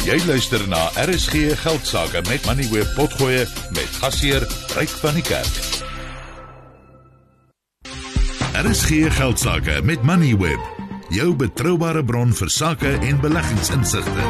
Jy luister na RSG Geldsaake met Moneyweb Potgoe met gasheer Ryk van die Kerk. RSG Geldsaake met Moneyweb, jou betroubare bron vir sake en beleggingsinsigte.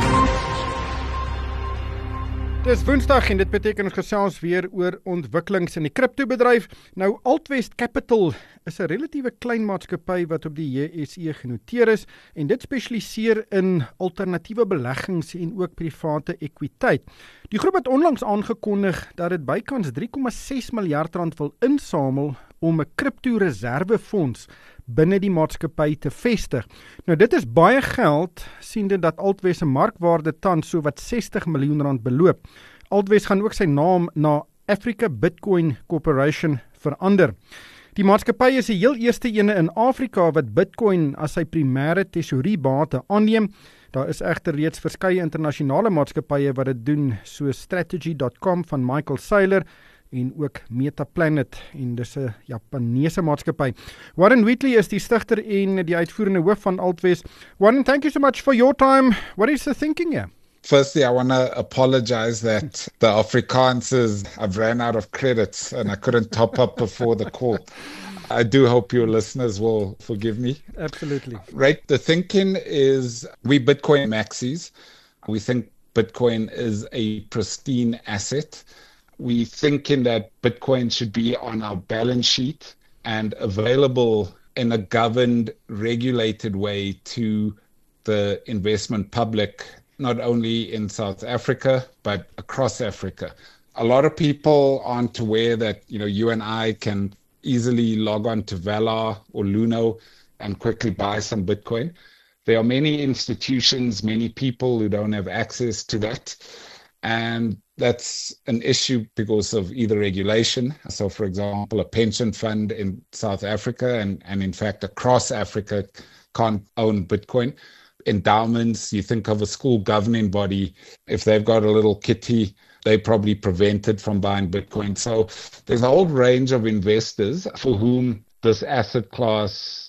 Dis Woensdag en dit beteken ons gesels weer oor ontwikkelings in die kriptobedryf. Nou, Altwest Capital is 'n relatiewe klein maatskappy wat op die JSE genoteer is en dit spesialiseer in alternatiewe beleggings en ook private ekwiteit. Die groep het onlangs aangekondig dat dit bykans 3,6 miljard rand wil insamel om 'n kripto-reservefonds binne die maatskappy te vestig. Nou, dit is baie geld, siende dat Altwest se markwaarde tans so wat 60 miljoen rand beloop. Altwest gaan ook sy naam na Africa Bitcoin Corporation verander. Die maatskappy is die heel eerste ene in Afrika wat Bitcoin as sy primêre tesoriebate aanneem. Daar is egter reeds verskeie internasionale maatskappye wat dit doen, soos Strategy.com van Michael Saylor en ook Metaplanet, en dis 'n Japaneese maatskappy. Warren Wheatley is die stigter en die uitvoerende hoof van Altwest. Warren, thank you so much for your time. What is the thinking here? Firstly, I want to apologize that the Afrikaans is, I've ran out of credits and I couldn't top up before the call. I do hope your listeners will forgive me. Absolutely. Right. The thinking is we Bitcoin maxis. We think Bitcoin is a pristine asset. We thinking that Bitcoin should be on our balance sheet and available in a governed, regulated way to the investment public, not only in South Africa, but across Africa. A lot of people aren't aware that, you and I can easily log on to Valar or Luno and quickly buy some Bitcoin. There are many institutions, many people who don't have access to that. And that's an issue because of either regulation. So, for example, a pension fund in South Africa and in fact across Africa can't own Bitcoin. Endowments, you think of a school governing body, if they've got a little kitty, they probably prevented from buying Bitcoin. So there's a whole range of investors for whom this asset class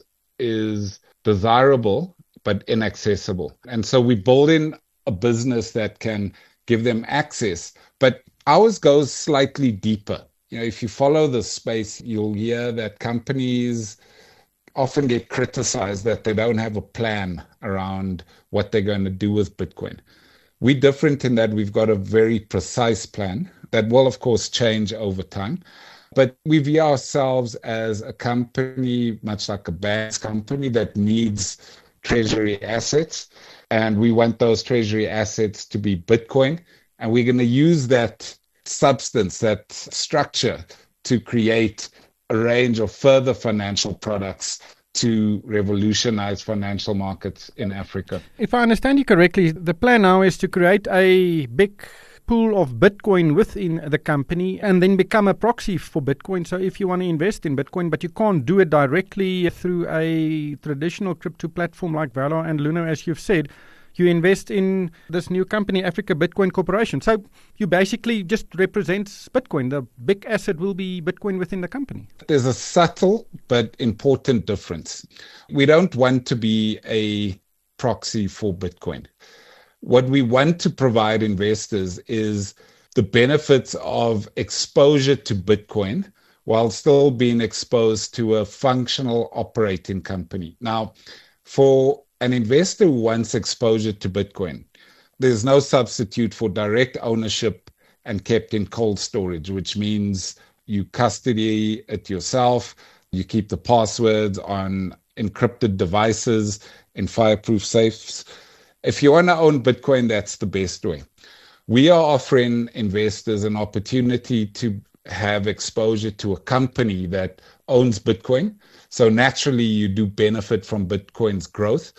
is desirable but inaccessible. And so we're building a business that can give them access. But ours goes slightly deeper. If you follow the space, you'll hear that companies often get criticized that they don't have a plan around what they're going to do with Bitcoin. We're different in that we've got a very precise plan that will, of course, change over time. But we view ourselves as a company, much like a bank's company, that needs treasury assets. And we want those treasury assets to be Bitcoin. And we're going to use that substance, that structure, to create a range of further financial products to revolutionize financial markets in Africa. If I understand you correctly, the plan now is to create a big pool of Bitcoin within the company and then become a proxy for Bitcoin. So if you want to invest in Bitcoin, but you can't do it directly through a traditional crypto platform like Valar and Luno, as you've said, you invest in this new company, Africa Bitcoin Corporation. So you basically just represents Bitcoin. The big asset will be Bitcoin within the company. There's a subtle but important difference. We don't want to be a proxy for Bitcoin. What we want to provide investors is the benefits of exposure to Bitcoin while still being exposed to a functional operating company. Now, for an investor who wants exposure to Bitcoin, there's no substitute for direct ownership and kept in cold storage, which means you custody it yourself, you keep the passwords on encrypted devices in fireproof safes. If you want to own Bitcoin, that's the best way. We are offering investors an opportunity to have exposure to a company that owns Bitcoin. So naturally, you do benefit from Bitcoin's growth,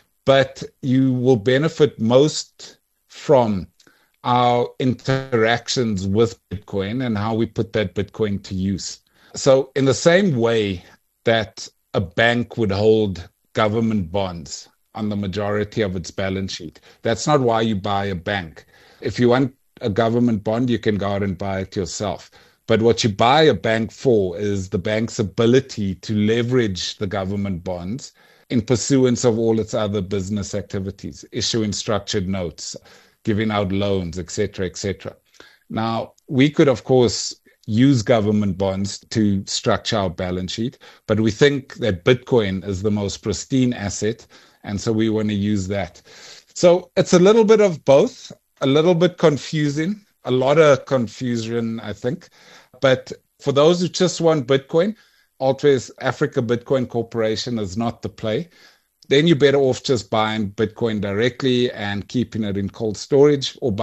but you will benefit most from our interactions with Bitcoin and how we put that Bitcoin to use. So in the same way that a bank would hold government bonds on the majority of its balance sheet, that's not why you buy a bank. If you want a government bond, you can go out and buy it yourself. But what you buy a bank for is the bank's ability to leverage the government bonds in pursuance of all its other business activities, issuing structured notes, giving out loans, etc., etc. Now, we could, of course, use government bonds to structure our balance sheet, but we think that Bitcoin is the most pristine asset, and so we want to use that. So it's a little bit of both, a little bit confusing, a lot of confusion, I think. But for those who just want Bitcoin, Altwest Africa Bitcoin Corporation is not the play. Then you're better off just buying Bitcoin directly and keeping it in cold storage, or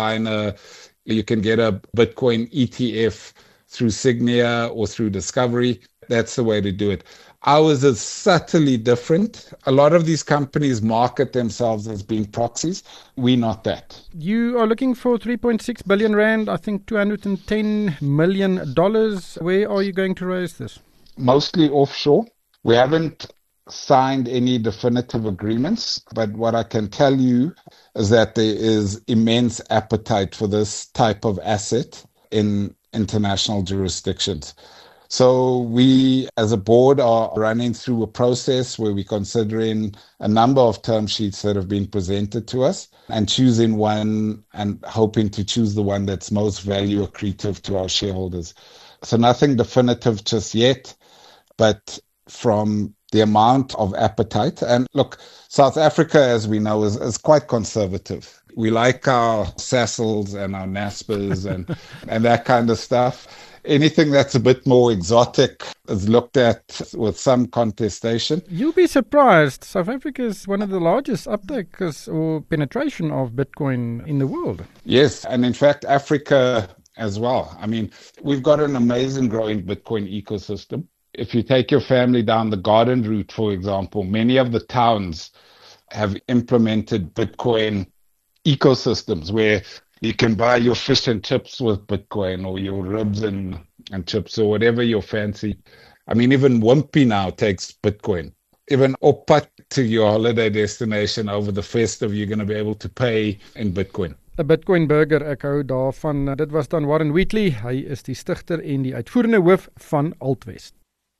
you can get a Bitcoin ETF through Signia or through Discovery. That's the way to do it. Ours is subtly different. A lot of these companies market themselves as being proxies. We're not that. You are looking for 3.6 billion rand, I think $210 million. Where are you going to raise this? Mostly offshore. We haven't signed any definitive agreements, but what I can tell you is that there is immense appetite for this type of asset in international jurisdictions. So we, as a board, are running through a process where we're considering a number of term sheets that have been presented to us and choosing one and hoping to choose the one that's most value accretive to our shareholders. So nothing definitive just yet, but from the amount of appetite. And look, South Africa, as we know, is quite conservative. We like our Sassels and our Naspers and that kind of stuff. Anything that's a bit more exotic is looked at with some contestation. You'll be surprised. South Africa is one of the largest uptakers or penetration of Bitcoin in the world. Yes, and in fact, Africa as well. I mean, we've got an amazing growing Bitcoin ecosystem. If you take your family down the garden route, for example, many of the towns have implemented Bitcoin ecosystems where you can buy your fish and chips with Bitcoin, or your ribs and chips, or whatever you fancy. I mean, even Wimpy now takes Bitcoin. Even op pad to your holiday destination over the festive, you're going to be able to pay in Bitcoin. 'n Bitcoin burger, ek hou daarvan. Dit was dan Warren Wheatley. Hy is die stigter en die uitvoerende hoof van Altwest.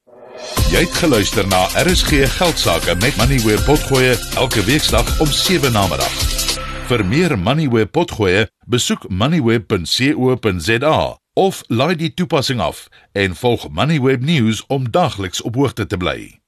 Jy het geluister na RSG Geldsaake met Moneyweb Potgoe elke weeksdag om 7 namiddag. Vir meer Moneyweb Potgoe, besoek moneyweb.co.za of laai die toepassing af en volg Moneyweb News om dagliks op hoogte te bly.